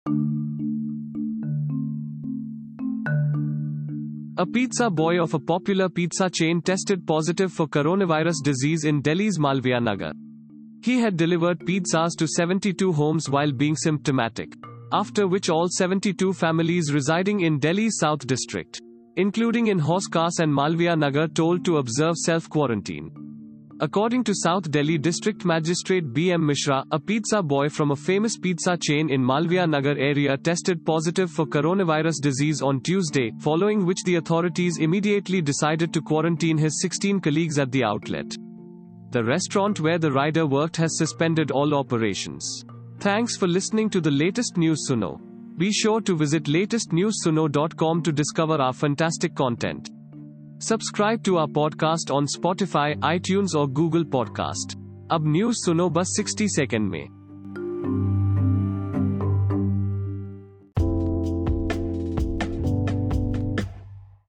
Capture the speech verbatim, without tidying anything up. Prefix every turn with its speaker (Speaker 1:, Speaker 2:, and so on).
Speaker 1: A pizza boy of a popular pizza chain tested positive for coronavirus disease in Delhi's Malviya Nagar. He had delivered pizzas to seventy-two homes while being symptomatic, after which all seventy-two families residing in Delhi's South District, including in Hauskas and Malviya Nagar, told to observe self-quarantine. According to South Delhi District Magistrate B M Mishra, a pizza boy from a famous pizza chain in Malviya Nagar area tested positive for coronavirus disease on Tuesday, following which the authorities immediately decided to quarantine his sixteen colleagues at the outlet. The restaurant where the rider worked has suspended all operations. Thanks for listening to the latest News Suno. Be sure to visit latest news suno dot com to discover our fantastic content. Subscribe to our podcast on Spotify, iTunes or Google Podcast. अब news सुनो बस sixty second में.